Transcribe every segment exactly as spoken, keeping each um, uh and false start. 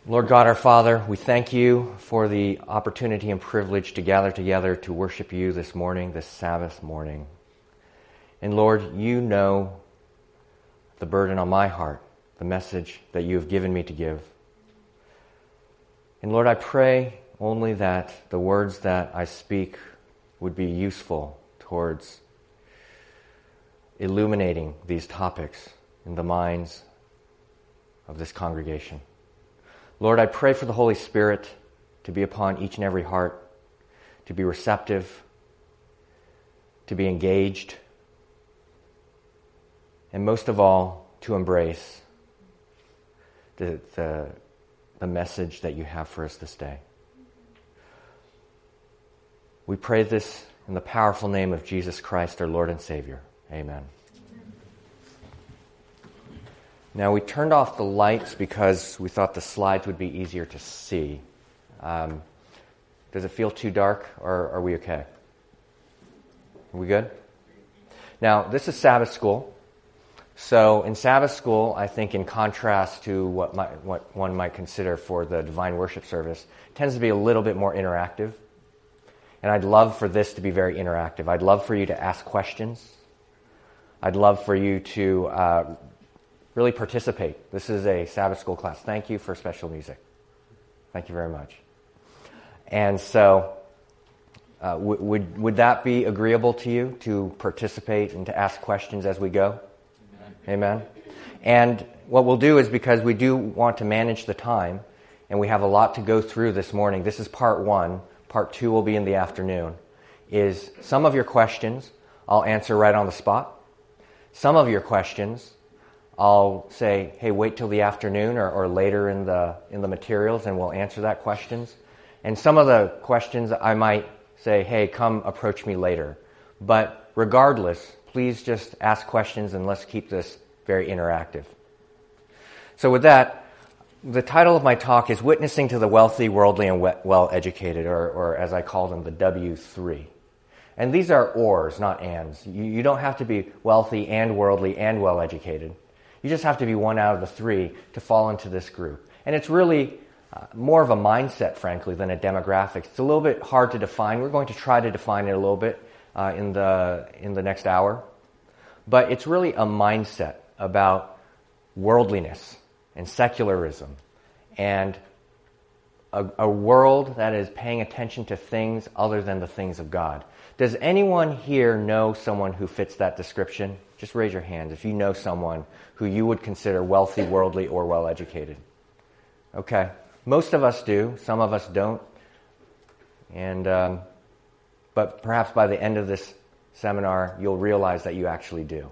Lord God, our Father, we thank you for the opportunity and privilege to gather together to worship you this morning, this Sabbath morning. And Lord, you know the burden on my heart, the message that you have given me to give. And Lord, I pray only that the words that I speak would be useful towards illuminating these topics in the minds of this congregation. Lord, I pray for the Holy Spirit to be upon each and every heart, to be receptive, to be engaged, and most of all, to embrace the, the, the message that you have for us this day. We pray this in the powerful name of Jesus Christ, our Lord and Savior. Amen. Now, we turned off the lights because we thought the slides would be easier to see. Um, does it feel too dark, or are we okay? Are we good? Now, this is Sabbath school. So in Sabbath school, I think in contrast to what, might, what one might consider for the divine worship service, it tends to be a little bit more interactive. And I'd love for this to be very interactive. I'd love for you to ask questions. I'd love for you to uh, really participate. This is a Sabbath school class. Thank you for special music. Thank you very much. And so, uh, w- would would that be agreeable to you, to participate and to ask questions as we go? Amen. Amen. And what we'll do is, because we do want to manage the time, and we have a lot to go through this morning, this is part one. Part two will be in the afternoon, is some of your questions I'll answer right on the spot. Some of your questions I'll say, hey, wait till the afternoon or, or later in the in the materials, and we'll answer that questions. And some of the questions I might say, hey, come approach me later. But regardless, please just ask questions, and let's keep this very interactive. So with that, the title of my talk is Witnessing to the Wealthy, Worldly, and Well-Educated, or, or as I call them, the W three. And these are ors, not ands. You, you don't have to be wealthy and worldly and well-educated. You just have to be one out of the three to fall into this group. And it's really uh, more of a mindset, frankly, than a demographic. It's a little bit hard to define. We're going to try to define it a little bit uh, in the in the next hour. But it's really a mindset about worldliness and secularism and a, a world that is paying attention to things other than the things of God. Does anyone here know someone who fits that description? Just raise your hand if you know someone who you would consider wealthy, worldly, or well-educated. Okay. Most of us do. Some of us don't. And um, but perhaps by the end of this seminar, you'll realize that you actually do.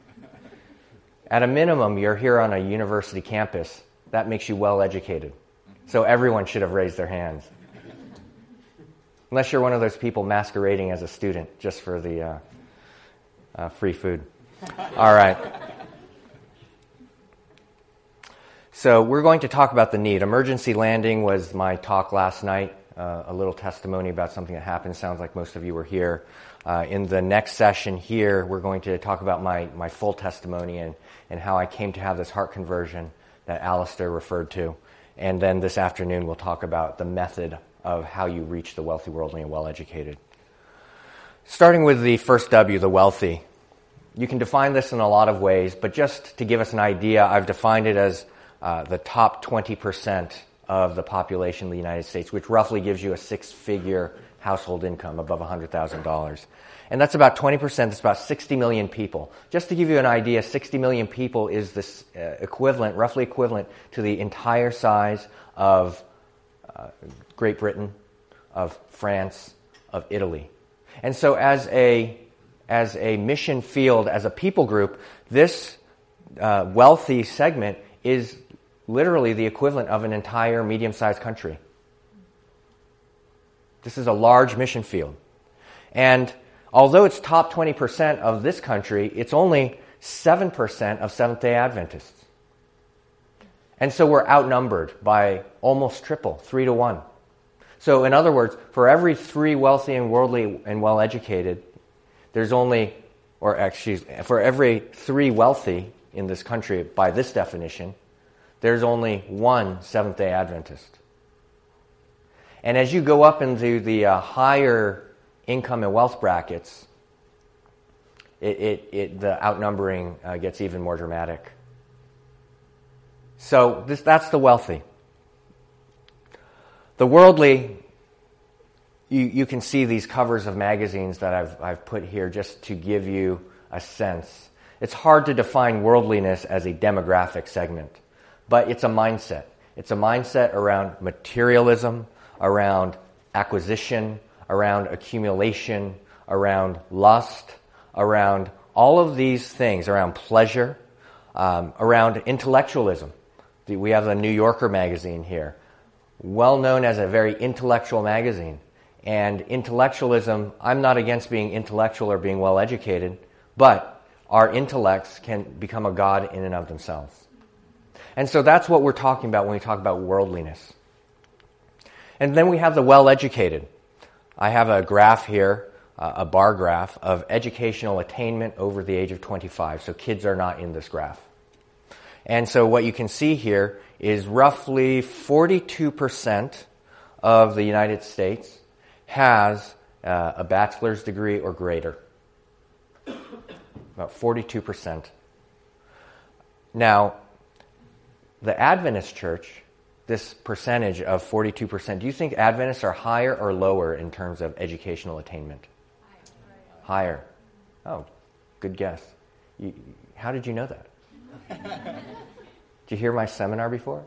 At a minimum, you're here on a university campus. That makes you well-educated. So everyone should have raised their hands. Unless you're one of those people masquerading as a student just for the uh, uh, free food. All right. So we're going to talk about the need. Emergency landing was my talk last night, uh, a little testimony about something that happened. Sounds like most of you were here. Uh, in the next session here, we're going to talk about my, my full testimony and, and how I came to have this heart conversion that Alistair referred to. And then this afternoon, we'll talk about the method of how you reach the wealthy, worldly, and well-educated. Starting with the first W, the wealthy. You can define this in a lot of ways, but just to give us an idea, I've defined it as uh, the top twenty percent of the population of the United States, which roughly gives you a six-figure household income above one hundred thousand dollars. And that's about twenty percent. That's about sixty million people. Just to give you an idea, sixty million people is this uh, equivalent, roughly equivalent to the entire size of uh, Great Britain, of France, of Italy. And so as a as a mission field, as a people group, this uh, wealthy segment is literally the equivalent of an entire medium-sized country. This is a large mission field. And although it's top twenty percent of this country, it's only seven percent of Seventh-day Adventists. And so we're outnumbered by almost triple, three to one. So in other words, for every three wealthy and worldly and well-educated, there's only, or excuse, for every three wealthy in this country, by this definition, there's only one Seventh-day Adventist. And as you go up into the uh, higher income and wealth brackets, it, it, it the outnumbering uh, gets even more dramatic. So this, that's the wealthy. The worldly, you, you can see these covers of magazines that I've, I've put here just to give you a sense. It's hard to define worldliness as a demographic segment, but it's a mindset. It's a mindset around materialism, around acquisition, around accumulation, around lust, around all of these things, around pleasure, um, around intellectualism. We have the New Yorker magazine here, well known as a very intellectual magazine. And intellectualism, I'm not against being intellectual or being well educated, but our intellects can become a god in and of themselves. And so that's what we're talking about when we talk about worldliness. And then we have the well-educated. I have a graph here, uh, a bar graph of educational attainment over the age of twenty-five. So kids are not in this graph. And so what you can see here is roughly forty-two percent of the United States has uh, a bachelor's degree or greater. About forty-two percent. Now, the Adventist church, this percentage of forty-two percent, do you think Adventists are higher or lower in terms of educational attainment? Higher. Higher. Oh, good guess. You, how did you know that? Did you hear my seminar before?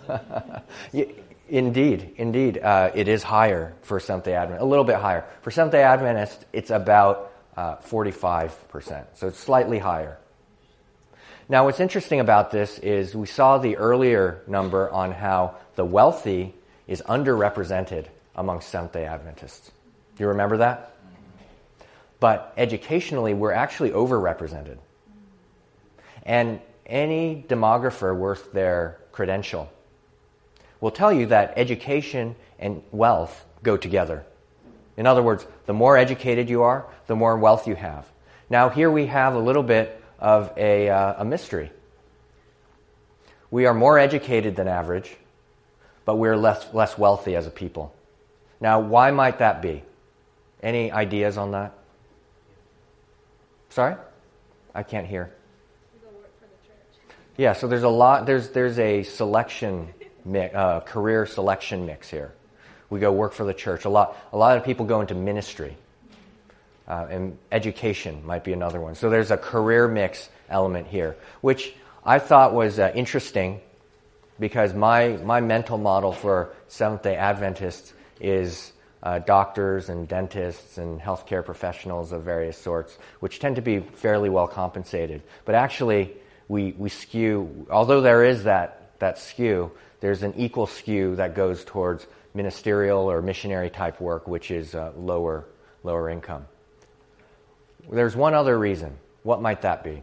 Indeed, indeed. Uh, it is higher for Seventh-day Adventist, a little bit higher. For Seventh-day Adventist, it's about uh, forty-five percent, so it's slightly higher. Now, what's interesting about this is we saw the earlier number on how the wealthy is underrepresented amongst Seventh-day Adventists. Do you remember that? But educationally, we're actually overrepresented. And any demographer worth their credential will tell you that education and wealth go together. In other words, the more educated you are, the more wealth you have. Now, here we have a little bit of a, uh, a mystery. We are more educated than average, but we're less, less wealthy as a people. Now, why might that be? Any ideas on that? Sorry? I can't hear. Yeah, so there's a lot, there's there's a selection, mix, uh, career selection mix here. We go work for the church. A lot, a lot of people go into ministry. Uh, and education might be another one. So there's a career mix element here, which I thought was uh, interesting because my, my mental model for Seventh-day Adventists is uh, doctors and dentists and healthcare professionals of various sorts, which tend to be fairly well compensated. But actually, we, we skew, although there is that, that skew, there's an equal skew that goes towards ministerial or missionary type work, which is uh, lower, lower income. There's one other reason. What might that be?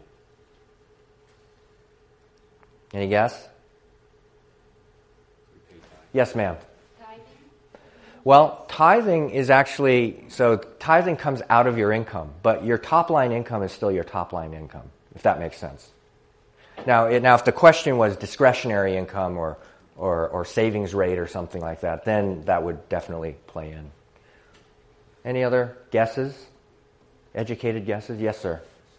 Any guess? Yes, ma'am. Tithing. Well, tithing is actually, so tithing comes out of your income, but your top line income is still your top line income, if that makes sense. Now, it, now if the question was discretionary income or, or, or savings rate or something like that, then that would definitely play in. Any other guesses? Educated guesses? Yes, sir.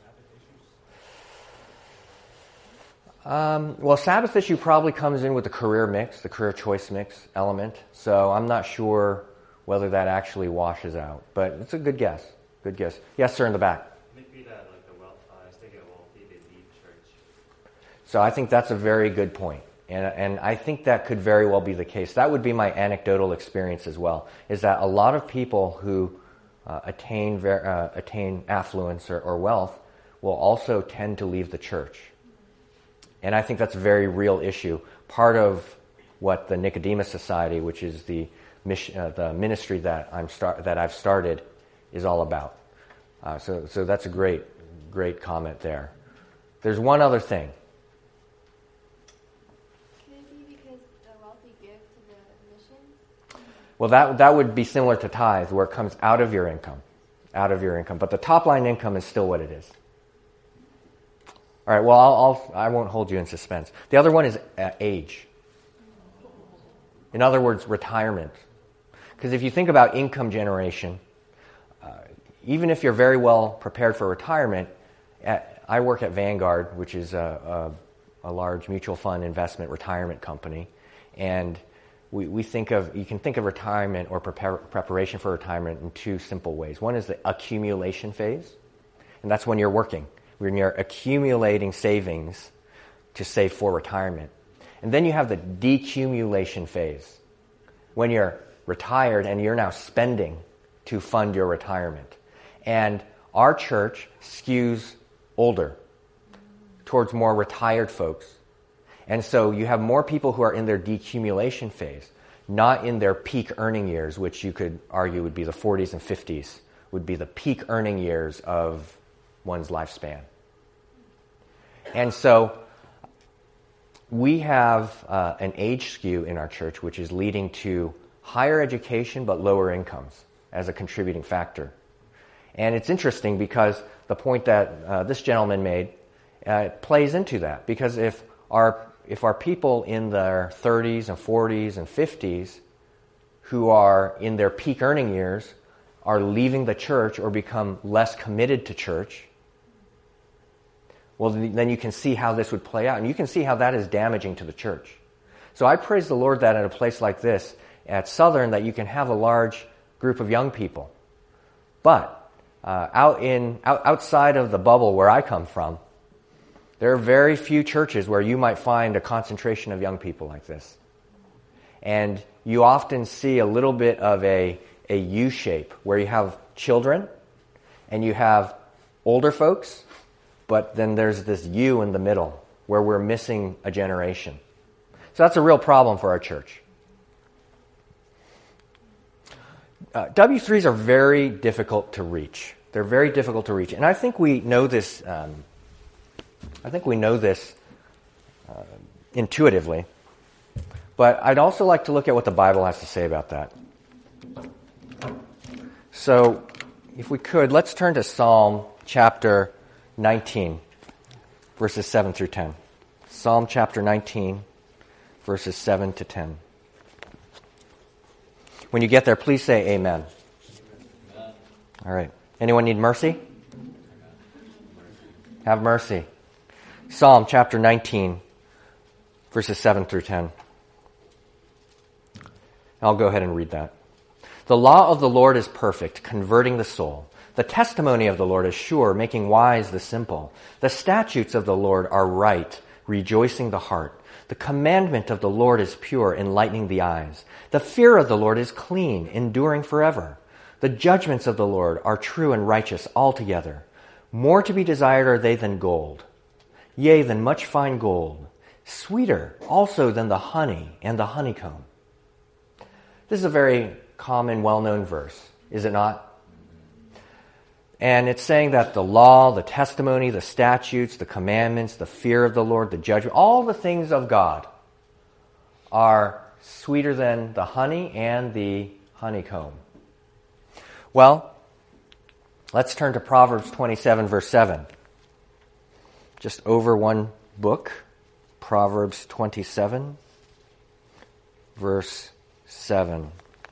Um, well, Sabbath issue probably comes in with the career mix, the career choice mix element. So I'm not sure whether that actually washes out, but it's a good guess. Good guess. Yes, sir, in the back. Maybe that, like the wealth. Uh, I was thinking of wealthy, they leave church. So I think that's a very good point. And, and I think that could very well be the case. That would be my anecdotal experience as well, is that a lot of people who uh, attain ver- uh, attain affluence or, or wealth will also tend to leave the church. And I think that's a very real issue. Part of what the Nicodemus Society, which is the mission, uh, the ministry that I'm start, that I've started, is all about. Uh, so, so that's a great, great comment there. There's one other thing. Well, that that would be similar to tithe, where it comes out of your income, out of your income. But the top line income is still what it is. All right, well, I'll, I'll, I won't hold you in suspense. The other one is uh, age. In other words, retirement. Because if you think about income generation, uh, even if you're very well prepared for retirement, at, I work at Vanguard, which is a, a, a large mutual fund investment retirement company, and we, we think of, you can think of retirement or prepare, preparation for retirement in two simple ways. One is the accumulation phase, and that's when you're working, when you're accumulating savings to save for retirement. And then you have the decumulation phase, when you're retired and you're now spending to fund your retirement. And our church skews older, towards more retired folks. And so you have more people who are in their decumulation phase, not in their peak earning years, which you could argue would be the forties and fifties, would be the peak earning years of one's lifespan. And so we have uh, an age skew in our church, which is leading to higher education but lower incomes as a contributing factor. And it's interesting because the point that uh, this gentleman made uh, plays into that. Because if our if our people in their thirties and forties and fifties who are in their peak earning years are leaving the church or become less committed to church, well, then you can see how this would play out. And you can see how that is damaging to the church. So I praise the Lord that at a place like this, at Southern, that you can have a large group of young people. But uh, out in out, outside of the bubble where I come from, there are very few churches where you might find a concentration of young people like this. And you often see a little bit of a, a U-shape where you have children and you have older folks, but then there's this U in the middle where we're missing a generation. So that's a real problem for our church. Uh, W threes are very difficult to reach. They're very difficult to reach. And I think we know this, um, I think we know this uh, intuitively. But I'd also like to look at what the Bible has to say about that. So, if we could, let's turn to Psalm chapter nineteen, verses seven through ten. Psalm chapter nineteen, verses seven to ten. When you get there, please say amen. Amen. All right. Anyone need mercy? Amen. Have mercy. Psalm chapter nineteen, verses seven through ten. I'll go ahead and read that. The law of the Lord is perfect, converting the soul. The testimony of the Lord is sure, making wise the simple. The statutes of the Lord are right, rejoicing the heart. The commandment of the Lord is pure, enlightening the eyes. The fear of the Lord is clean, enduring forever. The judgments of the Lord are true and righteous altogether. More to be desired are they than gold, yea, than much fine gold, sweeter also than the honey and the honeycomb. This is a very common, well-known verse, is it not? And it's saying that the law, the testimony, the statutes, the commandments, the fear of the Lord, the judgment, all the things of God are sweeter than the honey and the honeycomb. Well, let's turn to Proverbs twenty-seven, verse seven. Just over one book, Proverbs twenty-seven, verse seven.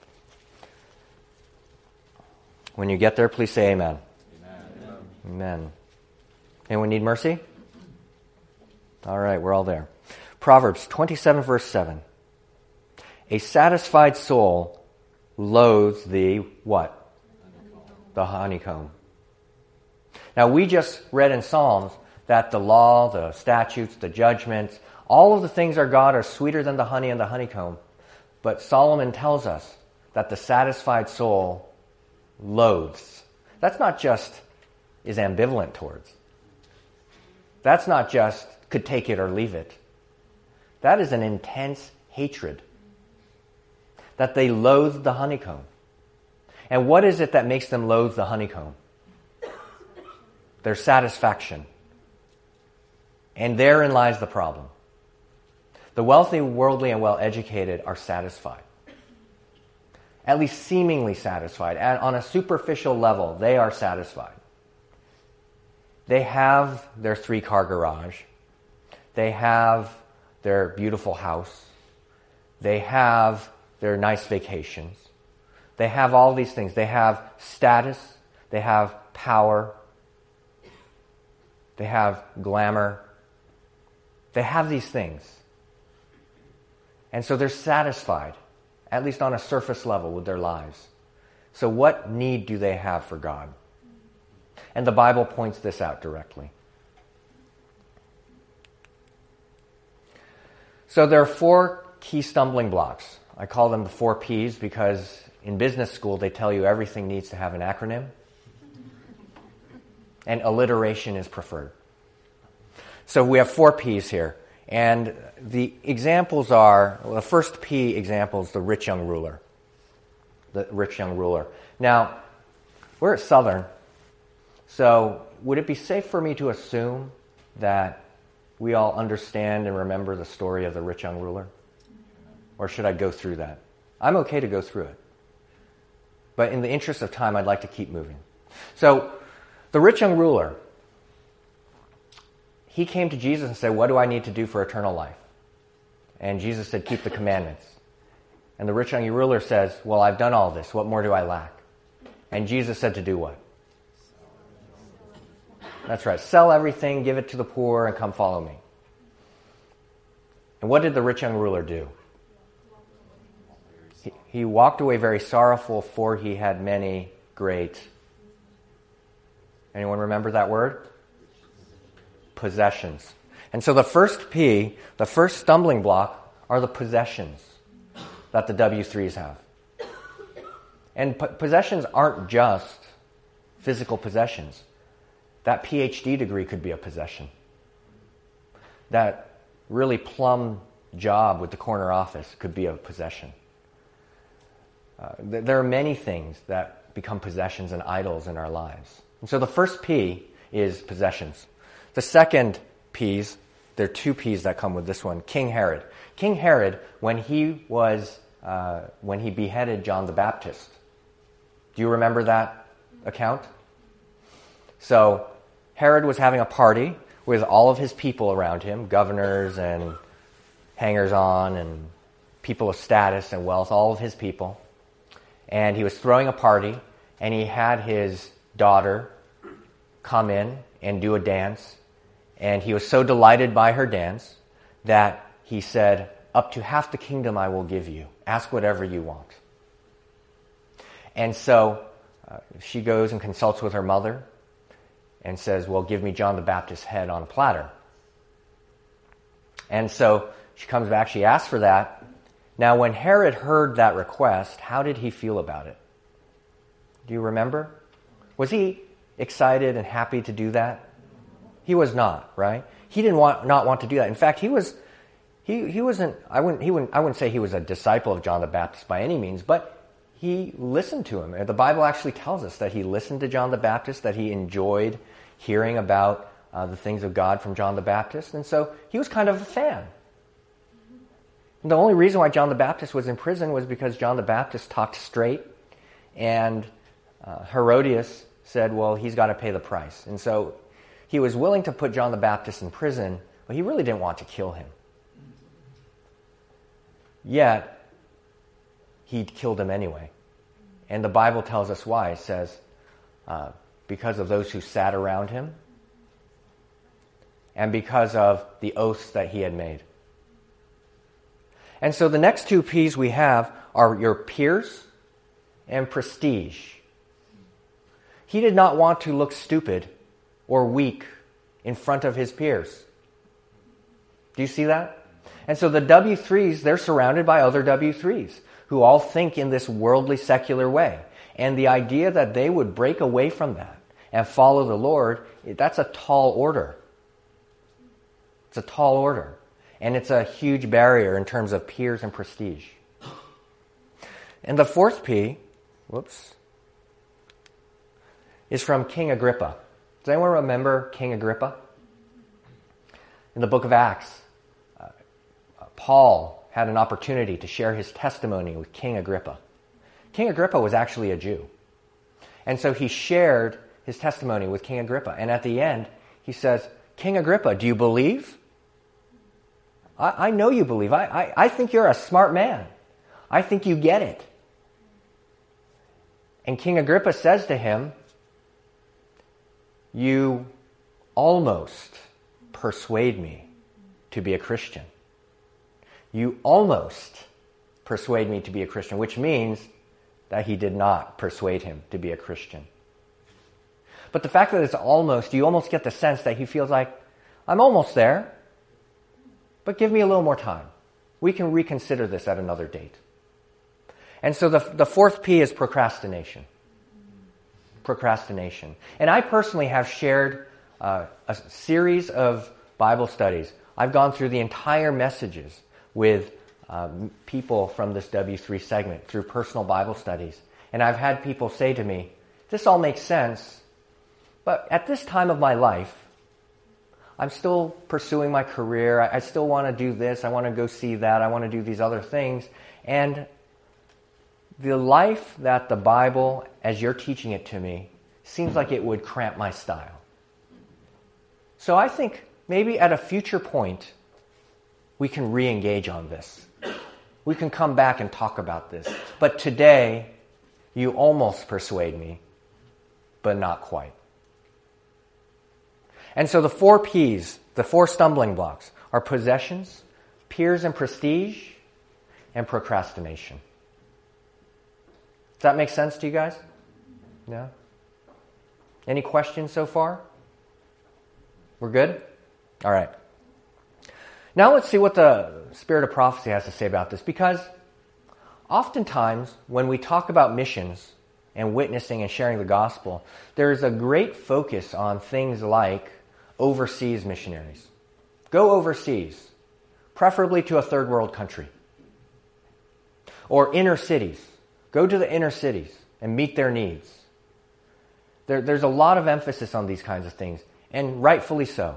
When you get there, please say amen. Amen. Amen. Anyone need mercy? All right, we're all there. Proverbs twenty-seven, verse seven. A satisfied soul loathes the what? The honeycomb. Now, we just read in Psalms that the law, the statutes, the judgments, all of the things of God are sweeter than the honey and the honeycomb. But Solomon tells us that the satisfied soul loathes. That's not just is ambivalent towards. That's not just could take it or leave it. That is an intense hatred. That they loathe the honeycomb. And what is it that makes them loathe the honeycomb? Their satisfaction. And therein lies the problem. The wealthy, worldly, and well-educated are satisfied. At least seemingly satisfied. And on a superficial level, they are satisfied. They have their three-car garage. They have their beautiful house. They have their nice vacations. They have all these things. They have status. They have power. They have glamour. They have these things. And so they're satisfied, at least on a surface level, with their lives. So what need do they have for God? And the Bible points this out directly. So there are four key stumbling blocks. I call them the four P's because in business school they tell you everything needs to have an acronym. And alliteration is preferred. So we have four P's here. And the examples are, well, the first P example is the rich young ruler. The rich young ruler. Now, we're at Southern, so would it be safe for me to assume that we all understand and remember the story of the rich young ruler? Or should I go through that? I'm okay to go through it. But in the interest of time, I'd like to keep moving. So, the rich young ruler, he came to Jesus and said, what do I need to do for eternal life? And Jesus said, keep the commandments. And the rich young ruler says, well, I've done all this. What more do I lack? And Jesus said to do what? That's right. Sell everything, give it to the poor, and come follow me. And what did the rich young ruler do? He, he walked away very sorrowful, for he had many great... Anyone remember that word? Possessions. And so the first P, the first stumbling block, are the possessions that the W threes have. And po- possessions aren't just physical possessions. That P H D degree could be a possession. That really plum job with the corner office could be a possession. Uh, th- there are many things that become possessions and idols in our lives. And so the first P is possessions. The second P's, there are two P's that come with this one. King Herod. King Herod, when he was, uh, when he beheaded John the Baptist. Do you remember that account? So Herod was having a party with all of his people around him, governors and hangers-on and people of status and wealth, all of his people. And he was throwing a party, and he had his daughter come in and do a dance. And he was so delighted by her dance that he said, up to half the kingdom I will give you. Ask whatever you want. And so uh, she goes and consults with her mother and says, well, give me John the Baptist's head on a platter. And so she comes back, she asks for that. Now, when Herod heard that request, how did he feel about it? Do you remember? Was he excited and happy to do that? He was not, right? He didn't want not want to do that. In fact, he was he he wasn't I wouldn't he wouldn't I wouldn't say he was a disciple of John the Baptist by any means, but he listened to him. The Bible actually tells us that he listened to John the Baptist, that he enjoyed hearing about uh, the things of God from John the Baptist, and so he was kind of a fan. And the only reason why John the Baptist was in prison was because John the Baptist talked straight, and uh, Herodias said, well, he's got to pay the price. And so he was willing to put John the Baptist in prison, but he really didn't want to kill him. Yet, he killed him anyway. And the Bible tells us why. It says, uh, because of those who sat around him, and because of the oaths that he had made. And so the next two P's we have are your peers and prestige. He did not want to look stupid or weak in front of his peers. Do you see that? And so the W threes, they're surrounded by other W threes who all think in this worldly, secular way. And the idea that they would break away from that and follow the Lord, that's a tall order. It's a tall order. And it's a huge barrier in terms of peers and prestige. And the fourth P, whoops, is from King Agrippa. Does anyone remember King Agrippa? In the book of Acts, uh, Paul had an opportunity to share his testimony with King Agrippa. King Agrippa was actually a Jew. And so he shared his testimony with King Agrippa. And at the end, he says, King Agrippa, do you believe? I, I know you believe. I, I, I think you're a smart man. I think you get it. And King Agrippa says to him, you almost persuade me to be a Christian. You almost persuade me to be a Christian, which means that he did not persuade him to be a Christian. But the fact that it's almost, you almost get the sense that he feels like, I'm almost there, but give me a little more time. We can reconsider this at another date. And so the, the fourth P is procrastination. Procrastination. And I personally have shared uh, a series of Bible studies. I've gone through the entire messages with um, people from this W three segment through personal Bible studies. And I've had people say to me, this all makes sense, but at this time of my life, I'm still pursuing my career. I, I still want to do this. I want to go see that. I want to do these other things. And the life that the Bible, as you're teaching it to me, seems like it would cramp my style. So I think maybe at a future point, we can re-engage on this. We can come back and talk about this. But today, you almost persuade me, but not quite. And so the four P's, the four stumbling blocks, are possessions, peers and prestige, and procrastination. Does that make sense to you guys? Yeah? Any questions so far? We're good? All right. Now let's see what the Spirit of Prophecy has to say about this, because oftentimes when we talk about missions and witnessing and sharing the gospel, there is a great focus on things like overseas missionaries. Go overseas, preferably to a third world country. Or inner cities. Go to the inner cities and meet their needs. There, there's a lot of emphasis on these kinds of things, and rightfully so.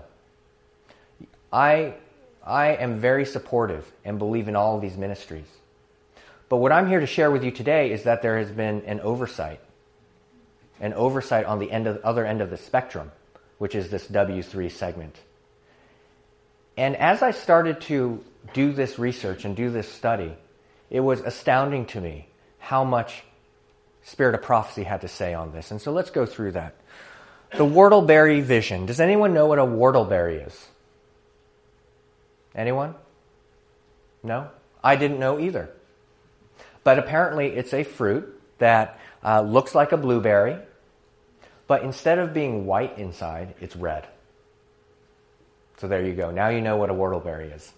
I, I am very supportive and believe in all of these ministries. But what I'm here to share with you today is that there has been an oversight. An oversight on the end of, other end of the spectrum, which is this W three segment. And as I started to do this research and do this study, it was astounding to me how much Spirit of Prophecy had to say on this. And so let's go through that. The whortleberry vision. Does anyone know what a whortleberry is? Anyone? No? I didn't know either. But apparently it's a fruit that uh, looks like a blueberry, but instead of being white inside, it's red. So there you go. Now you know what a whortleberry is.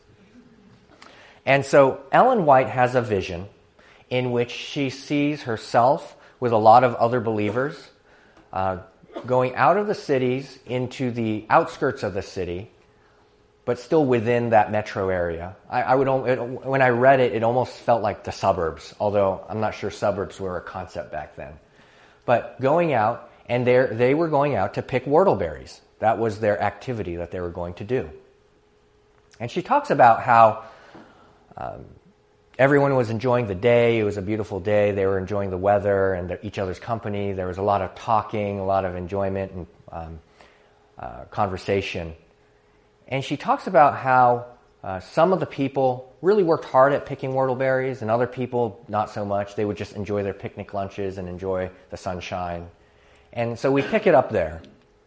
And so Ellen White has a vision in which she sees herself with a lot of other believers uh, going out of the cities into the outskirts of the city, but still within that metro area. I, I would it, when I read it, it almost felt like the suburbs, although I'm not sure suburbs were a concept back then. But going out, and they were going out to pick whortleberries. That was their activity that they were going to do. And she talks about how um, everyone was enjoying the day. It was a beautiful day. They were enjoying the weather and the, each other's company. There was a lot of talking, a lot of enjoyment and um, uh, conversation. And she talks about how uh, some of the people really worked hard at picking whortleberries, and other people not so much. They would just enjoy their picnic lunches and enjoy the sunshine. And so we pick it up there.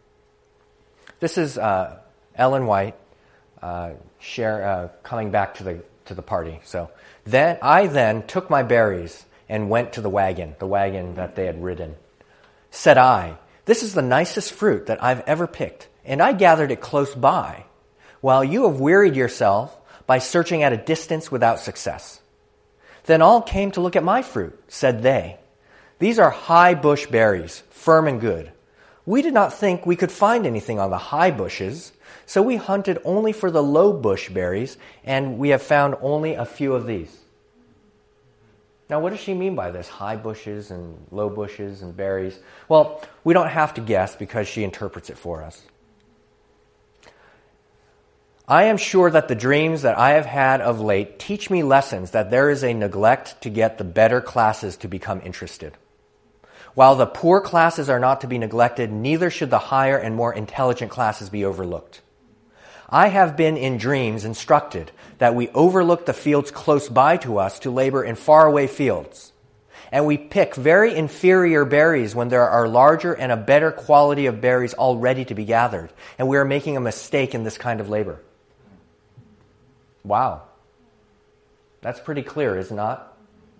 This is uh, Ellen White uh, share, uh, coming back to the to the party. So then I then took my berries and went to the wagon, the wagon that they had ridden. Said I, "This is the nicest fruit that I've ever picked, and I gathered it close by, while you have wearied yourself by searching at a distance without success." Then all came to look at my fruit. Said they, "These are high bush berries, firm and good. We did not think we could find anything on the high bushes, so we hunted only for the low bush berries, and we have found only a few of these." Now, what does she mean by this? High bushes and low bushes and berries? Well, we don't have to guess because she interprets it for us. "I am sure that the dreams that I have had of late teach me lessons that there is a neglect to get the better classes to become interested. While the poor classes are not to be neglected, neither should the higher and more intelligent classes be overlooked. I have been in dreams instructed that we overlook the fields close by to us to labor in faraway fields. And we pick very inferior berries when there are larger and a better quality of berries all ready to be gathered. And we are making a mistake in this kind of labor. Wow. That's pretty clear, is it not?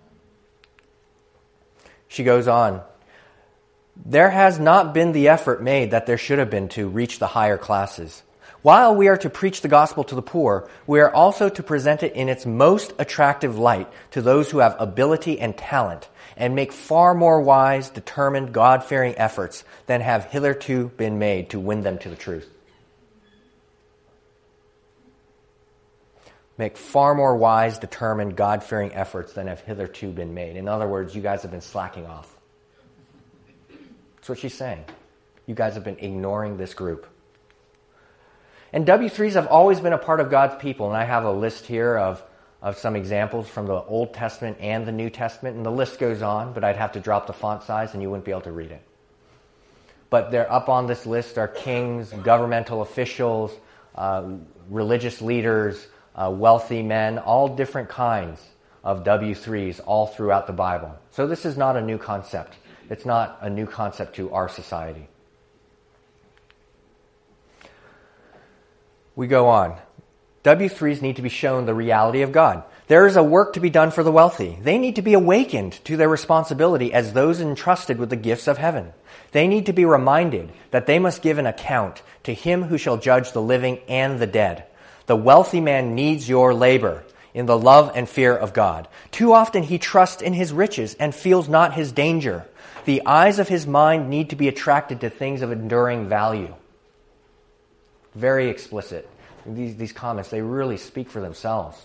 She goes on. There has not been the effort made that there should have been to reach the higher classes. While we are to preach the gospel to the poor, we are also to present it in its most attractive light to those who have ability and talent, and make far more wise, determined, God-fearing efforts than have hitherto been made to win them to the truth. Make far more wise, determined, God-fearing efforts than have hitherto been made. In other words, you guys have been slacking off. That's what she's saying. You guys have been ignoring this group. And W threes have always been a part of God's people, and I have a list here of, of some examples from the Old Testament and the New Testament, and the list goes on, but I'd have to drop the font size and you wouldn't be able to read it. But they're up on this list are kings, governmental officials, uh, religious leaders, uh, wealthy men, all different kinds of W threes all throughout the Bible. So this is not a new concept. It's not a new concept to our society. We go on. W threes need to be shown the reality of God. There is a work to be done for the wealthy. They need to be awakened to their responsibility as those entrusted with the gifts of heaven. They need to be reminded that they must give an account to him who shall judge the living and the dead. The wealthy man needs your labor in the love and fear of God. Too often he trusts in his riches and feels not his danger. The eyes of his mind need to be attracted to things of enduring value. Very explicit. These, these comments, they really speak for themselves.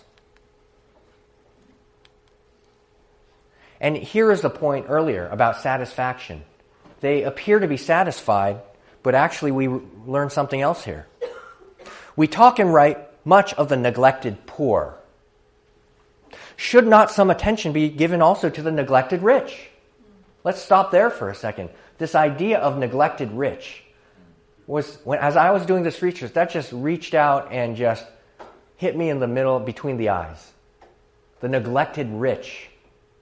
And here is the point earlier about satisfaction. They appear to be satisfied, but actually we learn something else here. We talk and write much of the neglected poor. Should not some attention be given also to the neglected rich? Let's stop there for a second. This idea of neglected rich was, when as I was doing this research, that just reached out and just hit me in the middle between the eyes. The neglected rich.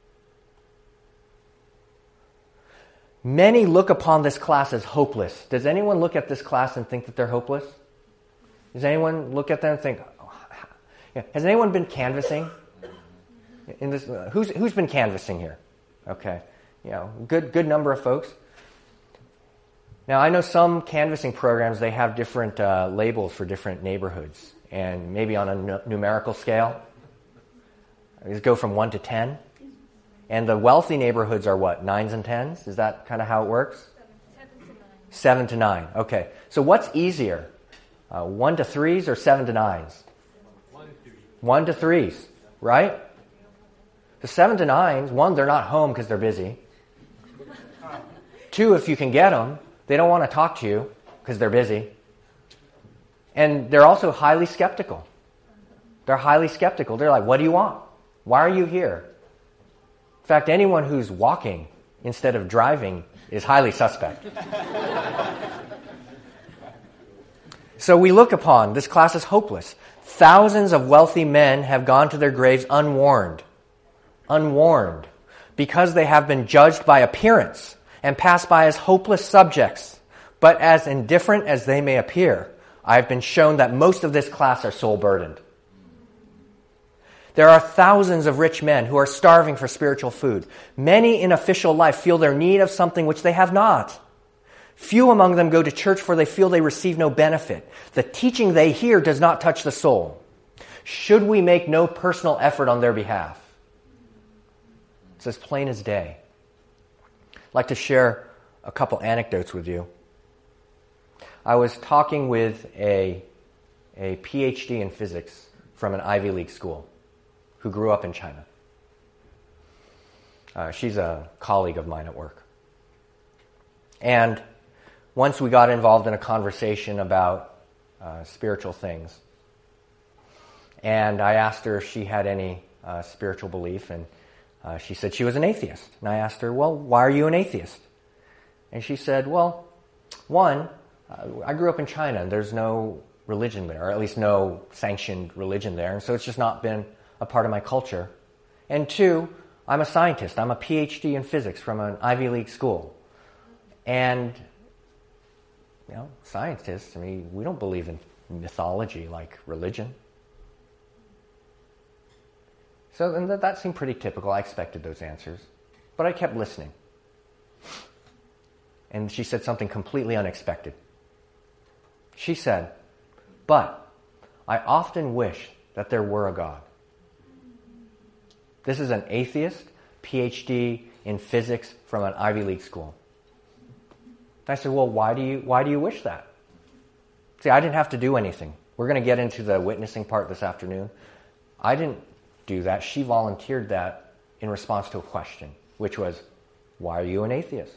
Many look upon this class as hopeless. Does anyone look at this class and think that they're hopeless? Does anyone look at them and think, oh, yeah. Has anyone been canvassing? In this, uh, who's who's been canvassing here? Okay. You know, good good number of folks. Now, I know some canvassing programs, they have different uh, labels for different neighborhoods. And maybe on a n- numerical scale, these go from one to ten. And the wealthy neighborhoods are what, nines and tens? Is that kind of how it works? Seven to nine. Seven to nine. Okay. So what's easier? Uh, one to threes or seven to nines? One to three. One to threes, right? The seven to nines, one, they're not home because they're busy. Two, if you can get them, they don't want to talk to you because they're busy. And they're also highly skeptical. They're highly skeptical. They're like, what do you want? Why are you here? In fact, anyone who's walking instead of driving is highly suspect. So we look upon this class as hopeless. Thousands of wealthy men have gone to their graves unwarned. Unwarned. Because they have been judged by appearance and passed by as hopeless subjects. But as indifferent as they may appear, I have been shown that most of this class are soul-burdened. There are thousands of rich men who are starving for spiritual food. Many in official life feel their need of something which they have not. Few among them go to church for they feel they receive no benefit. The teaching they hear does not touch the soul. Should we make no personal effort on their behalf? It's as plain as day. I'd like to share a couple anecdotes with you. I was talking with a, a P H D in physics from an Ivy League school who grew up in China. Uh, she's a colleague of mine at work. And once we got involved in a conversation about uh, spiritual things. And I asked her if she had any uh, spiritual belief, and uh, she said she was an atheist. And I asked her, well, why are you an atheist? And she said, well, one, uh, I grew up in China, and there's no religion there, or at least no sanctioned religion there, and so it's just not been a part of my culture. And two, I'm a scientist. I'm a P H D in physics from an Ivy League school. And, you know, scientists, I mean, we don't believe in mythology like religion. So and that, that seemed pretty typical. I expected those answers. But I kept listening. And she said something completely unexpected. She said, but I often wish that there were a God. This is an atheist, P H D in physics from an Ivy League school. I said, well, why do you why do you wish that? See, I didn't have to do anything. We're going to get into the witnessing part this afternoon. I didn't do that. She volunteered that in response to a question, which was, why are you an atheist?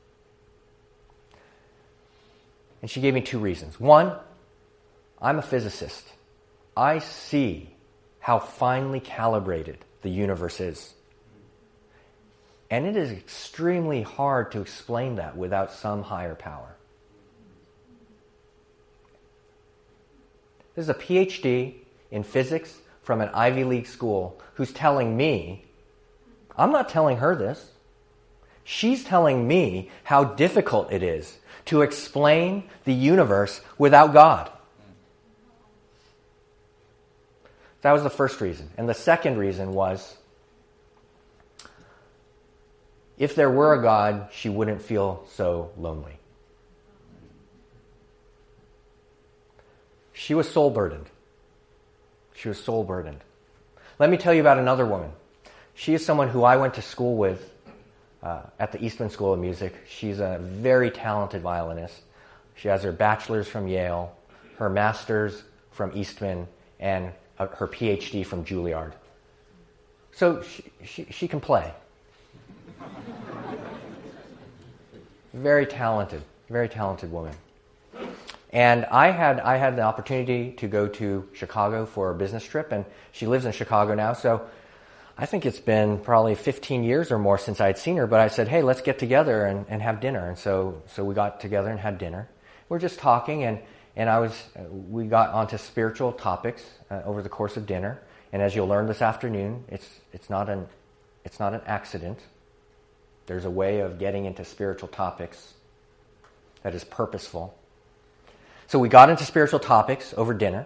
And she gave me two reasons. One, I'm a physicist. I see how finely calibrated the universe is. And it is extremely hard to explain that without some higher power. This is a P H D in physics from an Ivy League school who's telling me, I'm not telling her this, she's telling me how difficult it is to explain the universe without God. That was the first reason. And the second reason was, if there were a God, she wouldn't feel so lonely. She was soul-burdened. She was soul-burdened. Let me tell you about another woman. She is someone who I went to school with uh, at the Eastman School of Music. She's a very talented violinist. She has her bachelor's from Yale, her master's from Eastman, and uh, her P H D from Juilliard. So she, she, she can play. Very talented, very talented woman. And I had I had the opportunity to go to Chicago for a business trip, and she lives in Chicago now, so I think it's been probably fifteen years or more since I'd seen her, but I said, hey, let's get together and, and have dinner. And so so we got together and had dinner. We're just talking, and, and I was we got onto spiritual topics uh, over the course of dinner. And as you'll learn this afternoon, it's it's not an it's not an accident. There's a way of getting into spiritual topics that is purposeful. So we got into spiritual topics over dinner,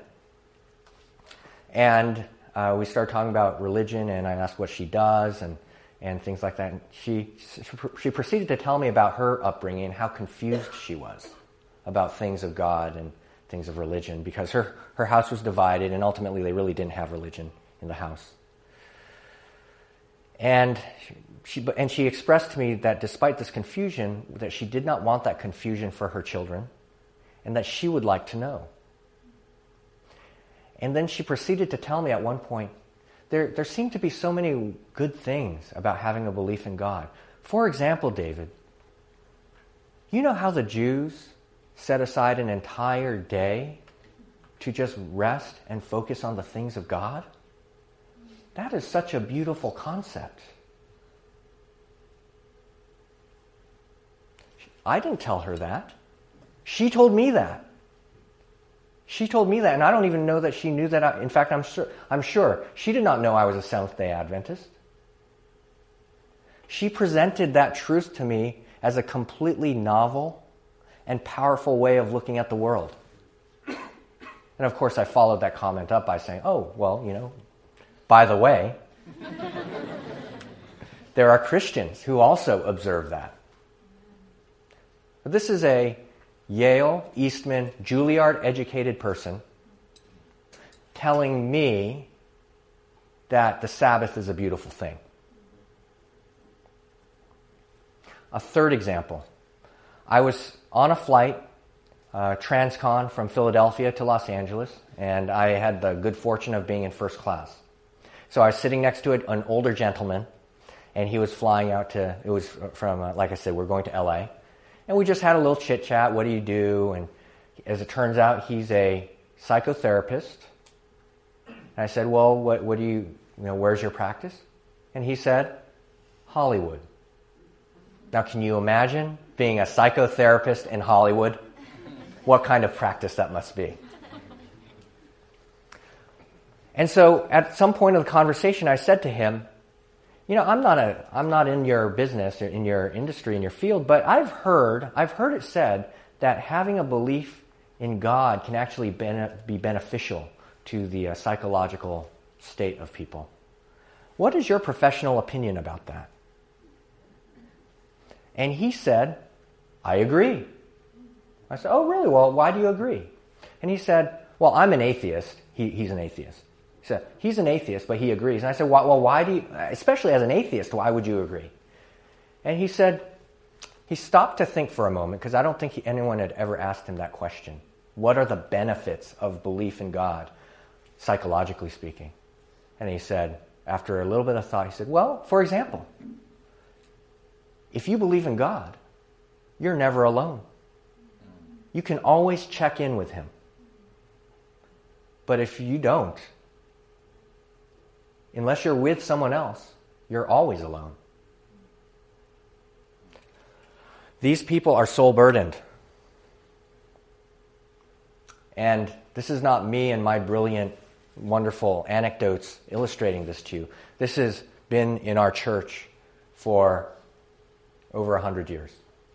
and uh, we started talking about religion, and I asked what she does and, and things like that. And she, she proceeded to tell me about her upbringing and how confused she was about things of God and things of religion, because her, her house was divided, and ultimately they really didn't have religion in the house. And she, and she expressed to me that despite this confusion, that she did not want that confusion for her children, and that she would like to know. And then she proceeded to tell me at one point, there, there seem to be so many good things about having a belief in God. For example, David, you know how the Jews set aside an entire day to just rest and focus on the things of God? That is such a beautiful concept. I didn't tell her that. She told me that. She told me that, and I don't even know that she knew that. I, in fact, I'm sure, I'm sure she did not know I was a Seventh-day Adventist. She presented that truth to me as a completely novel and powerful way of looking at the world. And of course, I followed that comment up by saying, oh, well, you know, by the way, there are Christians who also observe that. But this is a Yale, Eastman, Juilliard-educated person telling me that the Sabbath is a beautiful thing. A third example. I was on a flight, uh, transcon from Philadelphia to Los Angeles, and I had the good fortune of being in first class. So I was sitting next to an older gentleman, and he was flying out to, it was from, uh, like I said, we're going to L A, and we just had a little chit-chat, what do you do? And as it turns out, he's a psychotherapist. And I said, well, what, what do you, you know, where's your practice? And he said, Hollywood. Now, can you imagine being a psychotherapist in Hollywood? What kind of practice that must be. And so at some point of the conversation, I said to him, you know, I'm not a, I'm not in your business, or in your industry, in your field, but I've heard, I've heard it said that having a belief in God can actually bene- be beneficial to the uh, psychological state of people. What is your professional opinion about that? And he said, I agree. I said, oh, really? Well, why do you agree? And he said, well, I'm an atheist. He, he's an atheist. He said, he's an atheist, but he agrees. And I said, well, why do you, especially as an atheist, why would you agree? And he said, he stopped to think for a moment, because I don't think he, anyone had ever asked him that question. What are the benefits of belief in God, psychologically speaking? And he said, after a little bit of thought, he said, well, for example, if you believe in God, you're never alone. You can always check in with Him. But if you don't, unless you're with someone else, you're always alone. These people are soul burdened. And this is not me and my brilliant, wonderful anecdotes illustrating this to you. This has been in our church for over a hundred years.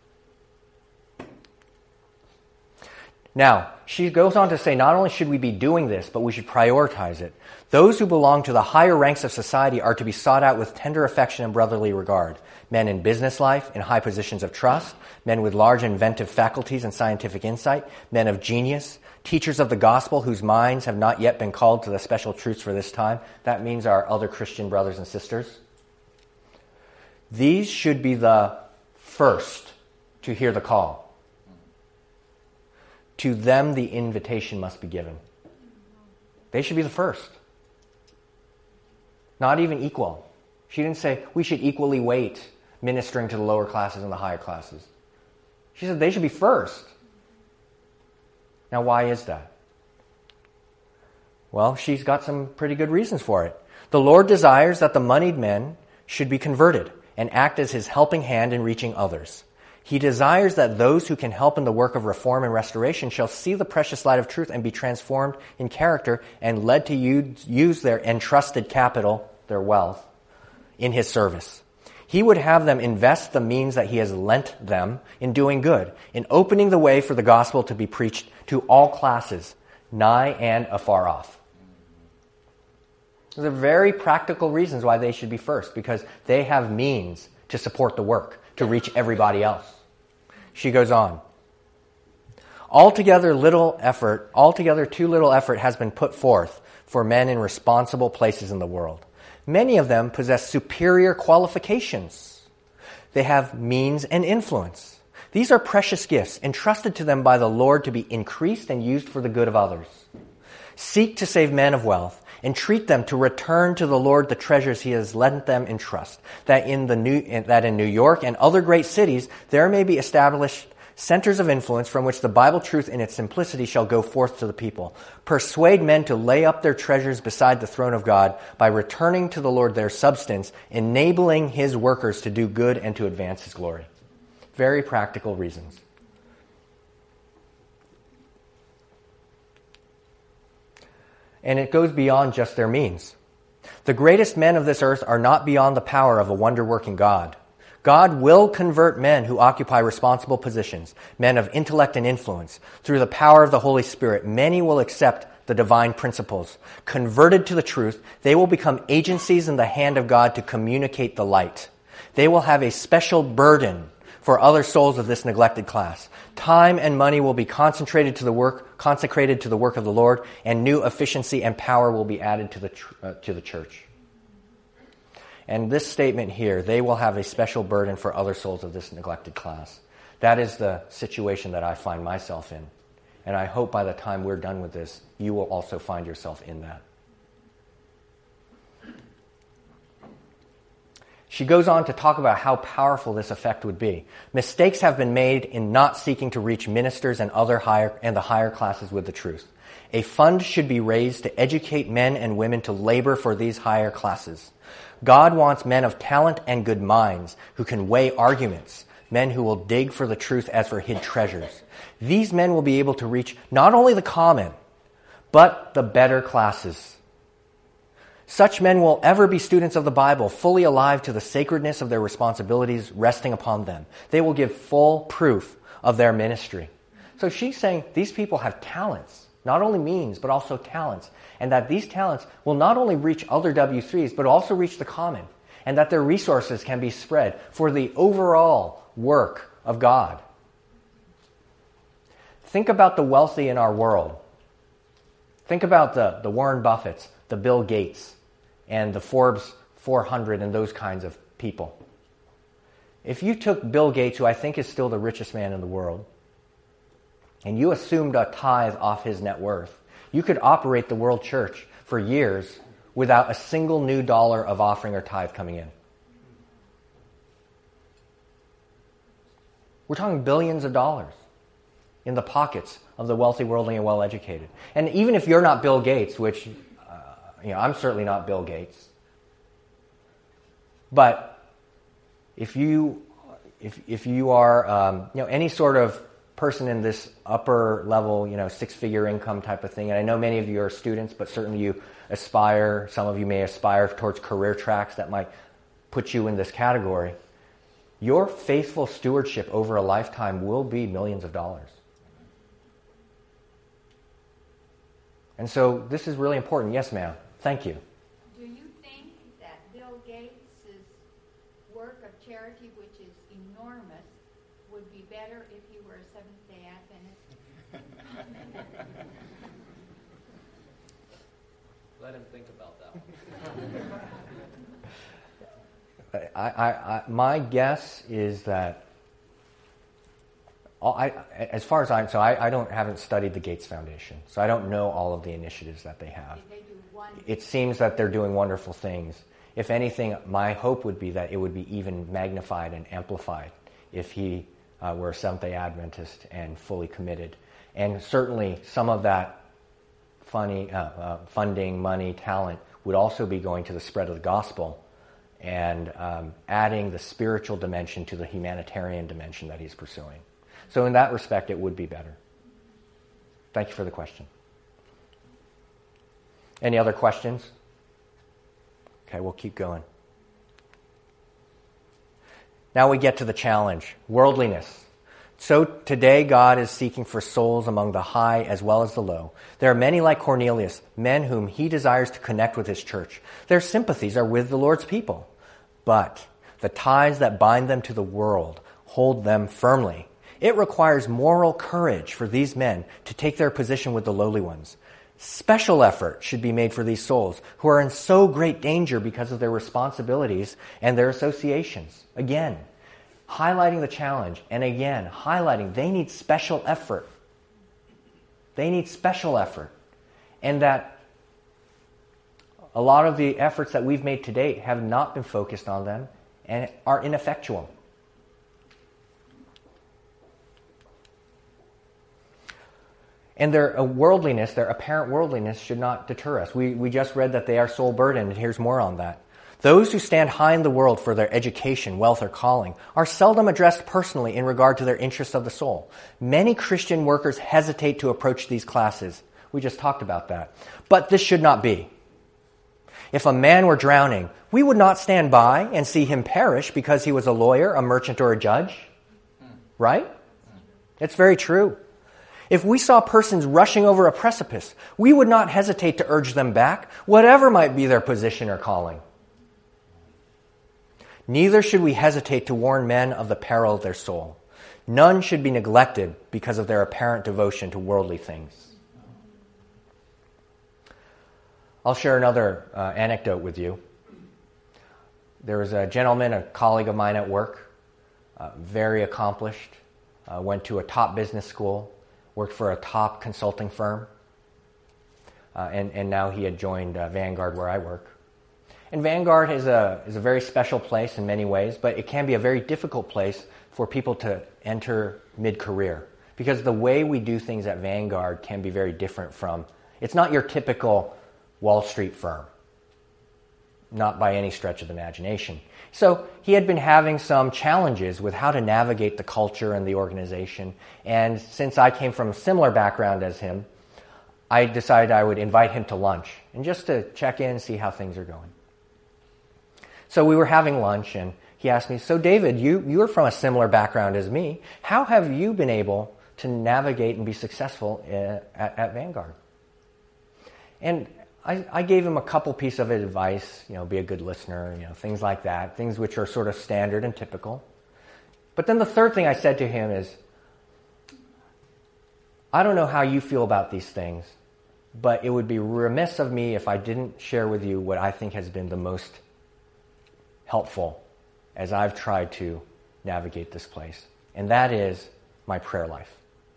Now, she goes on to say, not only should we be doing this, but we should prioritize it. Those who belong to the higher ranks of society are to be sought out with tender affection and brotherly regard. Men in business life, in high positions of trust, men with large inventive faculties and scientific insight, men of genius, teachers of the gospel whose minds have not yet been called to the special truths for this time. That means our other Christian brothers and sisters. These should be the first to hear the call. To them, the invitation must be given. They should be the first. Not even equal. She didn't say we should equally weight ministering to the lower classes and the higher classes. She said they should be first. Now, why is that? Well, she's got some pretty good reasons for it. The Lord desires that the moneyed men should be converted and act as His helping hand in reaching others. He desires that those who can help in the work of reform and restoration shall see the precious light of truth and be transformed in character and led to use their entrusted capital, their wealth, in His service. He would have them invest the means that He has lent them in doing good, in opening the way for the gospel to be preached to all classes, nigh and afar off. Those are very practical reasons why they should be first, because they have means to support the work, to reach everybody else. She goes on. Altogether little effort, altogether too little effort has been put forth for men in responsible places in the world. Many of them possess superior qualifications. They have means and influence. These are precious gifts entrusted to them by the Lord to be increased and used for the good of others. Seek to save men of wealth. Entreat them to return to the Lord the treasures He has lent them in trust, that in the New, that in New York and other great cities there may be established centers of influence from which the Bible truth in its simplicity shall go forth to the people. Persuade men to lay up their treasures beside the throne of God by returning to the Lord their substance, enabling His workers to do good and to advance His glory. Very practical reasons. And it goes beyond just their means. The greatest men of this earth are not beyond the power of a wonder-working God. God will convert men who occupy responsible positions, men of intellect and influence. Through the power of the Holy Spirit, many will accept the divine principles. Converted to the truth, they will become agencies in the hand of God to communicate the light. They will have a special burden for other souls of this neglected class. Time and money will be concentrated to the work, consecrated to the work of the Lord, and new efficiency and power will be added to the uh, to the church. And this statement here, they will have a special burden for other souls of this neglected class. That is the situation that I find myself in. And I hope by the time we're done with this, you will also find yourself in that. She goes on to talk about how powerful this effect would be. Mistakes have been made in not seeking to reach ministers and other higher and the higher classes with the truth. A fund should be raised to educate men and women to labor for these higher classes. God wants men of talent and good minds who can weigh arguments, men who will dig for the truth as for hid treasures. These men will be able to reach not only the common, but the better classes. Such men will ever be students of the Bible, fully alive to the sacredness of their responsibilities resting upon them. They will give full proof of their ministry. So she's saying these people have talents, not only means, but also talents, and that these talents will not only reach other W threes, but also reach the common, and that their resources can be spread for the overall work of God. Think about the wealthy in our world. Think about the, the Warren Buffetts, the Bill Gates, and the Forbes four hundred and those kinds of people. If you took Bill Gates, who I think is still the richest man in the world, and you assumed a tithe off his net worth, you could operate the world church for years without a single new dollar of offering or tithe coming in. We're talking billions of dollars in the pockets of the wealthy, worldly, and well-educated. And even if you're not Bill Gates, which, uh, you know, I'm certainly not Bill Gates, but if you, if if you are, um, you know, any sort of person in this upper level, you know, six-figure income type of thing, and I know many of you are students, but certainly you aspire, some of you may aspire towards career tracks that might put you in this category. Your faithful stewardship over a lifetime will be millions of dollars. And so this is really important. Yes, ma'am. Thank you. Do you think that Bill Gates' work of charity, which is enormous, would be better if he were a Seventh-day Adventist? Let him think about that one. I, I, I, my guess is that, all, I, as far as I'm, so I, I don't haven't studied the Gates Foundation, so I don't know all of the initiatives that they have. Did they do one? It seems that they're doing wonderful things. If anything, my hope would be that it would be even magnified and amplified if he uh, were a Seventh-day Adventist and fully committed. And certainly some of that funny, uh, uh, funding, money, talent would also be going to the spread of the gospel and um, adding the spiritual dimension to the humanitarian dimension that he's pursuing. So in that respect, it would be better. Thank you for the question. Any other questions? Okay, we'll keep going. Now we get to the challenge, worldliness. So today God is seeking for souls among the high as well as the low. There are many like Cornelius, men whom he desires to connect with his church. Their sympathies are with the Lord's people. But the ties that bind them to the world hold them firmly. It requires moral courage for these men to take their position with the lowly ones. Special effort should be made for these souls who are in so great danger because of their responsibilities and their associations. Again, highlighting the challenge, and again, highlighting they need special effort. They need special effort. And that a lot of the efforts that we've made to date have not been focused on them and are ineffectual. And their worldliness, their apparent worldliness, should not deter us. We, we just read that they are soul burdened, and here's more on that. Those who stand high in the world for their education, wealth, or calling are seldom addressed personally in regard to their interests of the soul. Many Christian workers hesitate to approach these classes. We just talked about that. But this should not be. If a man were drowning, we would not stand by and see him perish because he was a lawyer, a merchant, or a judge. Right? It's very true. If we saw persons rushing over a precipice, we would not hesitate to urge them back, whatever might be their position or calling. Neither should we hesitate to warn men of the peril of their soul. None should be neglected because of their apparent devotion to worldly things. I'll share another uh, anecdote with you. There was a gentleman, a colleague of mine at work, uh, very accomplished, uh, went to a top business school, worked for a top consulting firm, uh, and, and now he had joined uh, Vanguard where I work. And Vanguard is a, is a very special place in many ways, but it can be a very difficult place for people to enter mid-career because the way we do things at Vanguard can be very different from, it's not your typical Wall Street firm, not by any stretch of the imagination. So he had been having some challenges with how to navigate the culture and the organization, and since I came from a similar background as him, I decided I would invite him to lunch, and just to check in and see how things are going. So we were having lunch, and he asked me, so David, you, you're from a similar background as me. How have you been able to navigate and be successful at, at Vanguard? And I, I gave him a couple pieces of advice, you know, be a good listener, you know, things like that, things which are sort of standard and typical. But then the third thing I said to him is, I don't know how you feel about these things, but it would be remiss of me if I didn't share with you what I think has been the most helpful as I've tried to navigate this place, and that is my prayer life.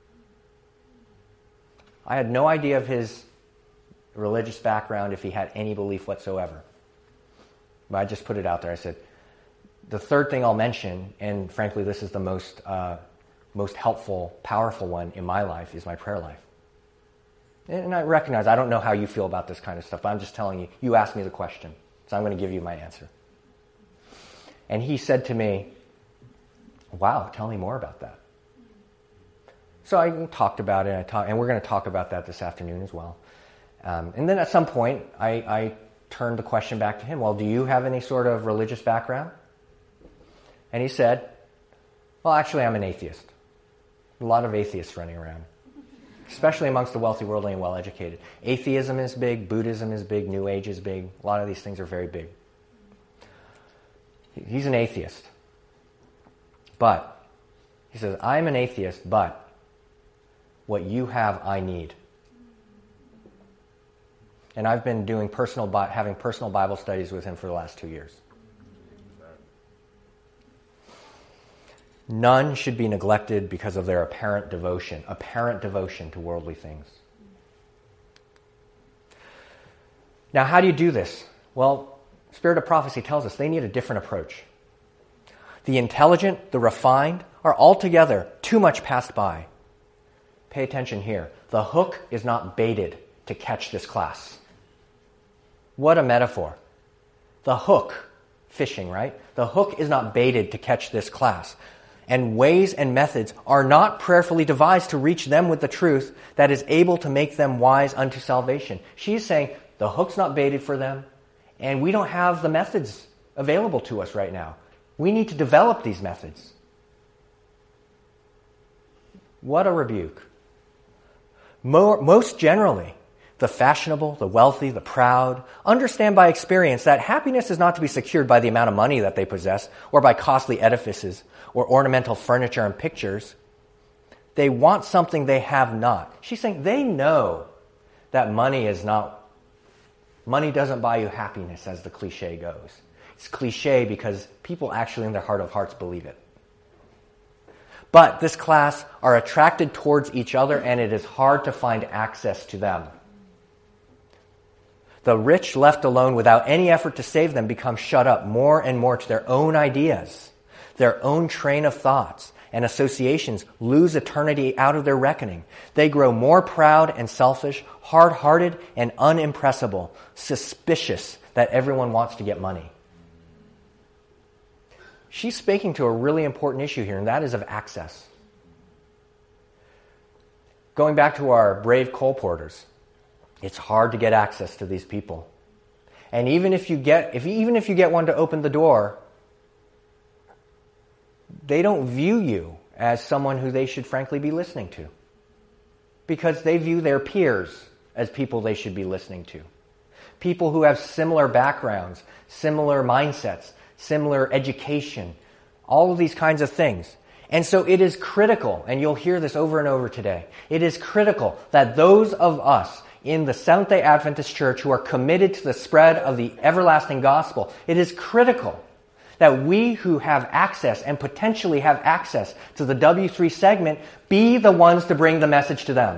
I had no idea of his religious background, if he had any belief whatsoever. But I just put it out there. I said, the third thing I'll mention, and frankly this is the most uh, most helpful, powerful one in my life, is my prayer life. And I recognize I don't know how you feel about this kind of stuff, but I'm just telling you, you asked me the question, so I'm going to give you my answer. And he said to me, wow, tell me more about that. So I talked about it, and, I talk, and we're going to talk about that this afternoon as well. Um, and then at some point, I, I turned the question back to him, well, do you have any sort of religious background? And he said, well, actually, I'm an atheist. A lot of atheists running around, especially amongst the wealthy, worldly, and well-educated. Atheism is big, Buddhism is big, New Age is big. A lot of these things are very big. He's an atheist. But, he says, I'm an atheist, but what you have, I need. And I've been doing personal, having personal Bible studies with him for the last two years. None should be neglected because of their apparent devotion, apparent devotion to worldly things. Now, how do you do this? Well, Spirit of Prophecy tells us they need a different approach. The intelligent, the refined, are altogether too much passed by. Pay attention here. The hook is not baited to catch this class. What a metaphor. The hook, fishing, right? The hook is not baited to catch this class. And ways and methods are not prayerfully devised to reach them with the truth that is able to make them wise unto salvation. She's saying the hook's not baited for them, and we don't have the methods available to us right now. We need to develop these methods. What a rebuke. More, most generally, the fashionable, the wealthy, the proud understand by experience that happiness is not to be secured by the amount of money that they possess or by costly edifices or ornamental furniture and pictures. They want something they have not. She's saying they know that money is not, money doesn't buy you happiness, as the cliche goes. It's cliche because people actually in their heart of hearts believe it. But this class are attracted towards each other, and it is hard to find access to them. The rich, left alone without any effort to save them, become shut up more and more to their own ideas. Their own train of thoughts and associations lose eternity out of their reckoning. They grow more proud and selfish, hard-hearted and unimpressible, suspicious that everyone wants to get money. She's speaking to a really important issue here, and that is of access. Going back to our brave coal porters, it's hard to get access to these people. And even if you get, if even if you get one to open the door, they don't view you as someone who they should frankly be listening to, because they view their peers as people they should be listening to. People who have similar backgrounds, similar mindsets, similar education, all of these kinds of things. And so it is critical, and you'll hear this over and over today, it is critical that those of us in the Seventh-day Adventist Church who are committed to the spread of the everlasting gospel, it is critical that we who have access and potentially have access to the W three segment be the ones to bring the message to them.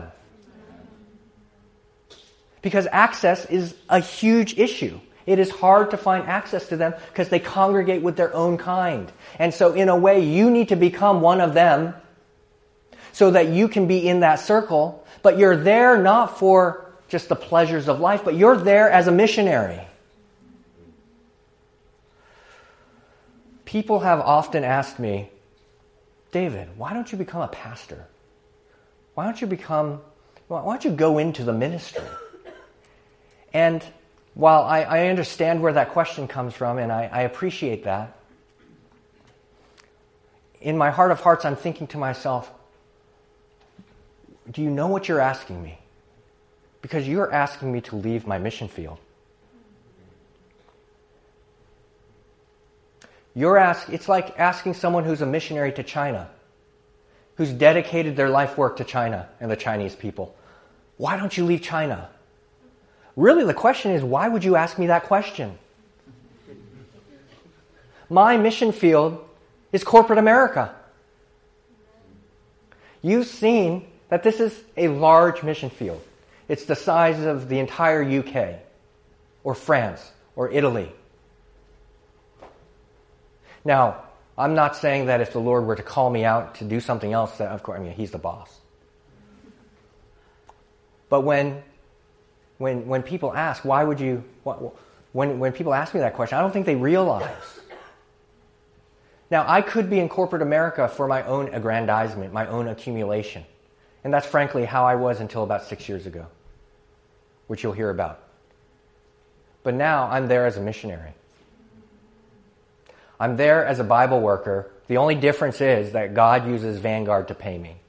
Because access is a huge issue. It is hard to find access to them because they congregate with their own kind. And so in a way, you need to become one of them so that you can be in that circle, but you're there not for just the pleasures of life, but you're there as a missionary. People have often asked me, David, why don't you become a pastor? Why don't you become, why don't you go into the ministry? And while I, I understand where that question comes from, and I, I appreciate that, in my heart of hearts, I'm thinking to myself, do you know what you're asking me? Because you're asking me to leave my mission field. You're ask, it's like asking someone who's a missionary to China, who's dedicated their life work to China and the Chinese people. Why don't you leave China? Really, the question is, why would you ask me that question? My mission field is corporate America. You've seen that this is a large mission field. It's the size of the entire U K, or France, or Italy. Now, I'm not saying that if the Lord were to call me out to do something else, that of course, I mean, He's the boss. But when, when, when people ask, why would you, when, when people ask me that question, I don't think they realize. Now, I could be in corporate America for my own aggrandizement, my own accumulation. And that's frankly how I was until about six years ago, which you'll hear about. But now I'm there as a missionary. I'm there as a Bible worker. The only difference is that God uses Vanguard to pay me.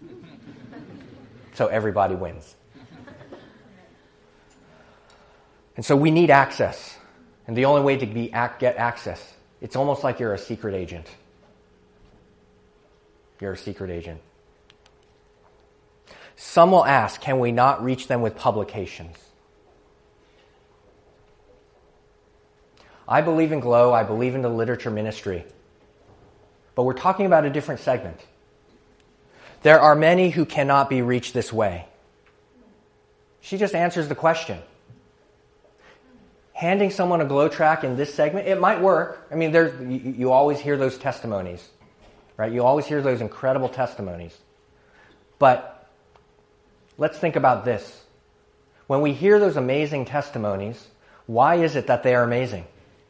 So everybody wins. And so we need access. And the only way to be get access, it's almost like you're a secret agent. You're a secret agent. Some will ask, can we not reach them with publications? I believe in Glow. I believe in the literature ministry. But we're talking about a different segment. There are many who cannot be reached this way. She just answers the question. Handing someone a Glow track in this segment, it might work. I mean, there's, you, you always hear those testimonies, right? You always hear those incredible testimonies. But let's think about this. When we hear those amazing testimonies, why is it that they are amazing?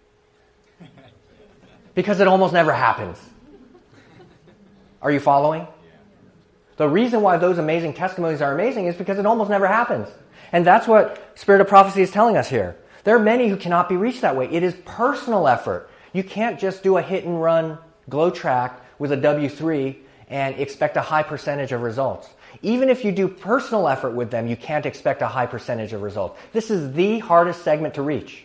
Because it almost never happens. Are you following? The reason why those amazing testimonies are amazing is because it almost never happens. And that's what Spirit of Prophecy is telling us here. There are many who cannot be reached that way. It is personal effort. You can't just do a hit and run Glow track with a W three and expect a high percentage of results. Even if you do personal effort with them, you can't expect a high percentage of results. This is the hardest segment to reach.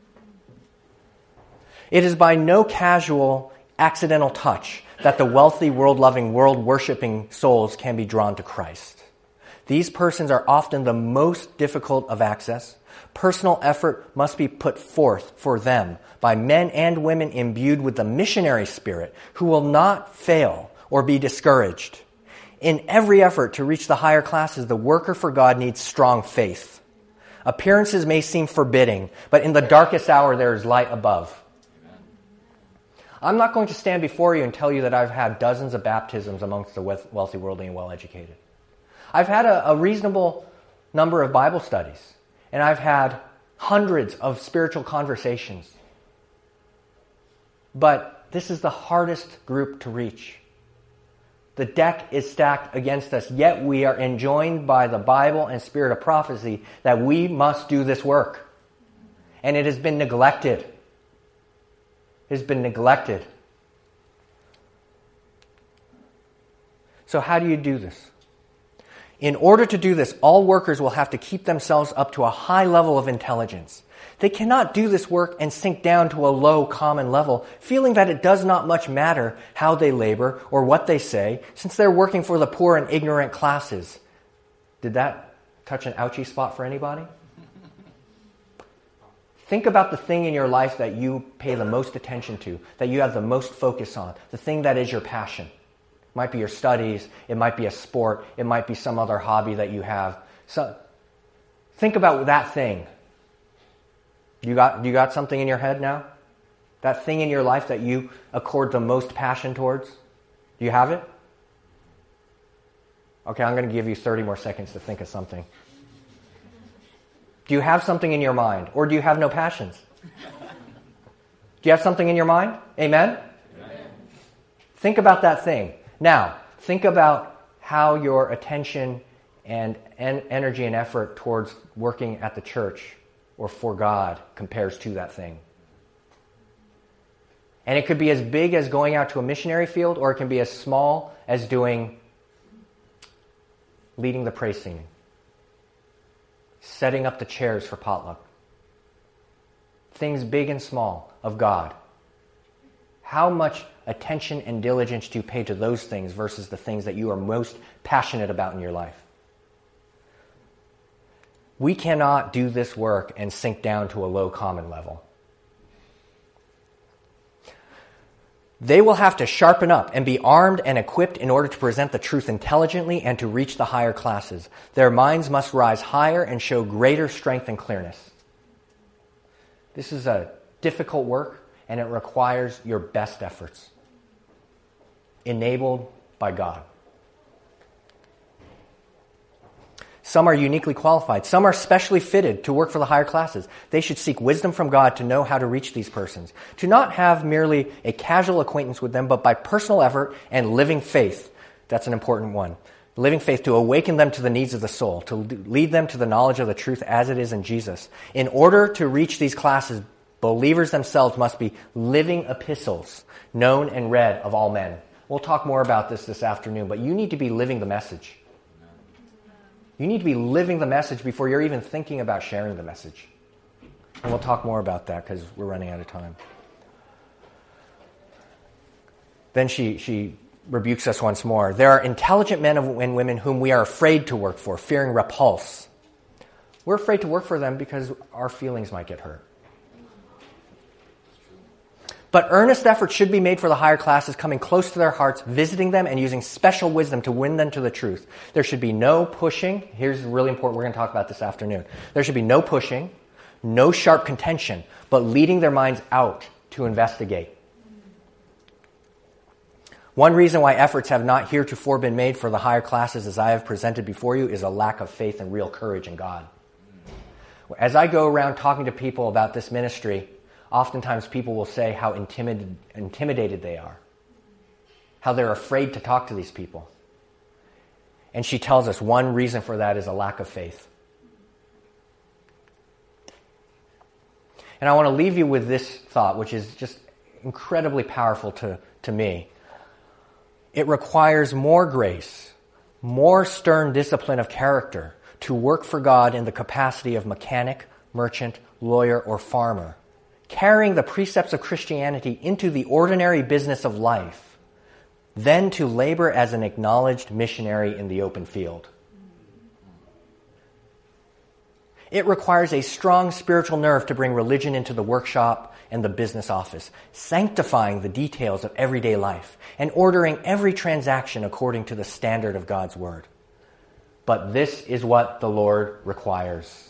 It is by no casual, accidental touch that the wealthy, world-loving, world-worshipping souls can be drawn to Christ. These persons are often the most difficult of access. Personal effort must be put forth for them by men and women imbued with the missionary spirit who will not fail or be discouraged. In every effort to reach the higher classes, the worker for God needs strong faith. Appearances may seem forbidding, but in the darkest hour there is light above. I'm not going to stand before you and tell you that I've had dozens of baptisms amongst the wealthy, worldly, and well-educated. I've had a, a reasonable number of Bible studies, and I've had hundreds of spiritual conversations. But this is the hardest group to reach. The deck is stacked against us, yet we are enjoined by the Bible and Spirit of Prophecy that we must do this work. And it has been neglected. It has been neglected. So how do you do this? In order to do this, all workers will have to keep themselves up to a high level of intelligence. They cannot do this work and sink down to a low common level, feeling that it does not much matter how they labor or what they say, since they're working for the poor and ignorant classes. Did that touch an ouchie spot for anybody? Think about the thing in your life that you pay the most attention to, that you have the most focus on, the thing that is your passion. It might be your studies, it might be a sport, it might be some other hobby that you have. So, think about that thing. You got, you got something in your head now? That thing in your life that you accord the most passion towards? Do you have it? Okay, I'm going to give you thirty more seconds to think of something. Do you have something in your mind? Or do you have no passions? Do you have something in your mind? Amen? Amen. Think about that thing. Now, think about how your attention and en- energy and effort towards working at the church or for God compares to that thing. And it could be as big as going out to a missionary field, or it can be as small as doing, leading the praise singing, setting up the chairs for potluck. Things big and small of God. How much attention and diligence do you pay to those things versus the things that you are most passionate about in your life? We cannot do this work and sink down to a low common level. They will have to sharpen up and be armed and equipped in order to present the truth intelligently and to reach the higher classes. Their minds must rise higher and show greater strength and clearness. This is a difficult work, and it requires your best efforts, enabled by God. Some are uniquely qualified. Some are specially fitted to work for the higher classes. They should seek wisdom from God to know how to reach these persons, to not have merely a casual acquaintance with them, but by personal effort and living faith. That's an important one. Living faith to awaken them to the needs of the soul, to lead them to the knowledge of the truth as it is in Jesus. In order to reach these classes, believers themselves must be living epistles, known and read of all men. We'll talk more about this this afternoon, but you need to be living the message. You need to be living the message before you're even thinking about sharing the message. And we'll talk more about that because we're running out of time. Then she, she rebukes us once more. There are intelligent men and women whom we are afraid to work for, fearing repulse. We're afraid to work for them because our feelings might get hurt. But earnest effort should be made for the higher classes, coming close to their hearts, visiting them, and using special wisdom to win them to the truth. There should be no pushing. Here's really important. We're going to talk about this afternoon. There should be no pushing, no sharp contention, but leading their minds out to investigate. One reason why efforts have not heretofore been made for the higher classes as I have presented before you is a lack of faith and real courage in God. As I go around talking to people about this ministry, oftentimes people will say how intimidated, intimidated they are, how they're afraid to talk to these people. And she tells us one reason for that is a lack of faith. And I want to leave you with this thought, which is just incredibly powerful to, to me. It requires more grace, more stern discipline of character to work for God in the capacity of mechanic, merchant, lawyer, or farmer, carrying the precepts of Christianity into the ordinary business of life, then to labor as an acknowledged missionary in the open field. It requires a strong spiritual nerve to bring religion into the workshop and the business office, sanctifying the details of everyday life and ordering every transaction according to the standard of God's Word. But this is what the Lord requires.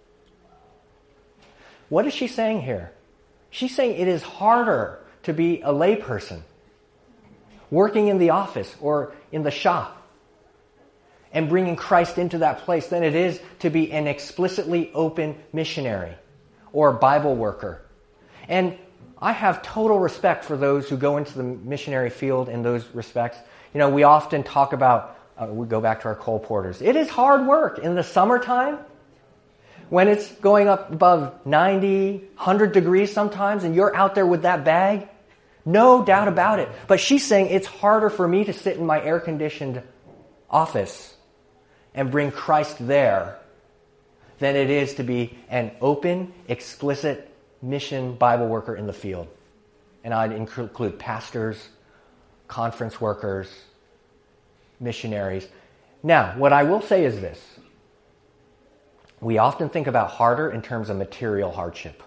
What is she saying here? She's saying it is harder to be a layperson working in the office or in the shop and bringing Christ into that place than it is to be an explicitly open missionary or Bible worker. And I have total respect for those who go into the missionary field in those respects. You know, we often talk about, uh, we go back to our coal porters. It is hard work in the summertime when it's going up above ninety, one hundred degrees sometimes and you're out there with that bag. No doubt about it. But she's saying it's harder for me to sit in my air-conditioned office and bring Christ there than it is to be an open, explicit mission Bible worker in the field. And I'd include pastors, conference workers, missionaries. Now, what I will say is this. We often think about harder in terms of material hardship.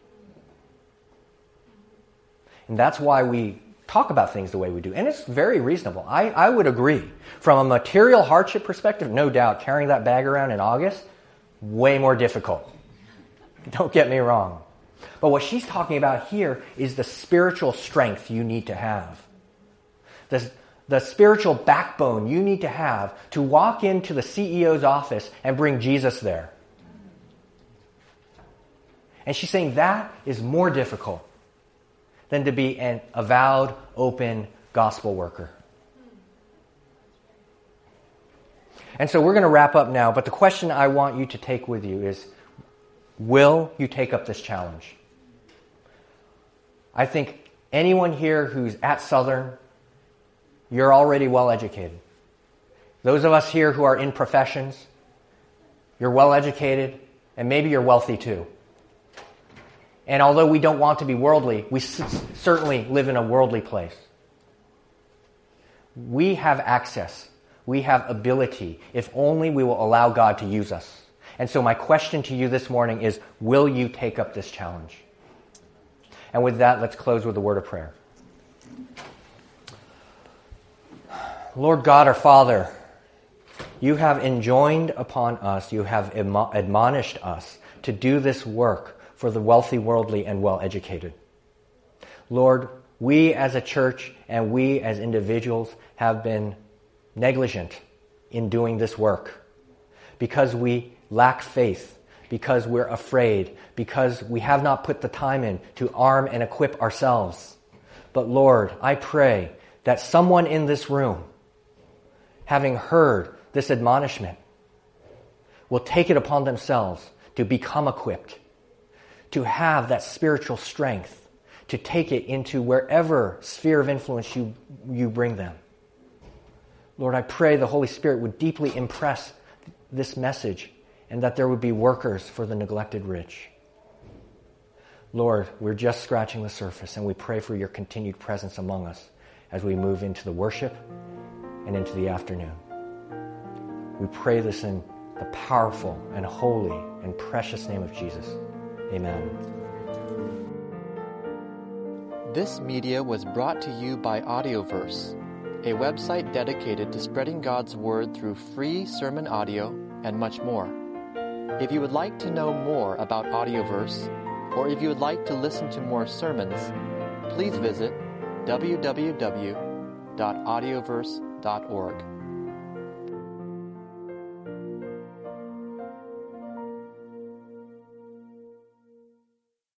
And that's why we talk about things the way we do. And it's very reasonable. I, I would agree. From a material hardship perspective, no doubt, carrying that bag around in August, way more difficult. Don't get me wrong. But what she's talking about here is the spiritual strength you need to have. The, the spiritual backbone you need to have to walk into the C E O's office and bring Jesus there. And she's saying that is more difficult than to be an avowed, open gospel worker. And so we're going to wrap up now, but the question I want you to take with you is, will you take up this challenge? I think anyone here who's at Southern, you're already well educated. Those of us here who are in professions, you're well educated, and maybe you're wealthy too. And although we don't want to be worldly, we s- certainly live in a worldly place. We have access. We have ability, if only we will allow God to use us. And so my question to you this morning is, will you take up this challenge? And with that, let's close with a word of prayer. Lord God, our Father, you have enjoined upon us, you have admo- admonished us to do this work for the wealthy, worldly, and well-educated. Lord, we as a church and we as individuals have been negligent in doing this work because we lack faith, because we're afraid, because we have not put the time in to arm and equip ourselves. But Lord, I pray that someone in this room, having heard this admonishment, will take it upon themselves to become equipped, to have that spiritual strength, to take it into wherever sphere of influence you, you bring them. Lord, I pray the Holy Spirit would deeply impress this message and that there would be workers for the neglected rich. Lord, we're just scratching the surface, and we pray for your continued presence among us as we move into the worship and into the afternoon. We pray this in the powerful and holy and precious name of Jesus. Amen. This media was brought to you by Audioverse, a website dedicated to spreading God's Word through free sermon audio and much more. If you would like to know more about Audioverse, or if you would like to listen to more sermons, please visit w w w dot audioverse dot org.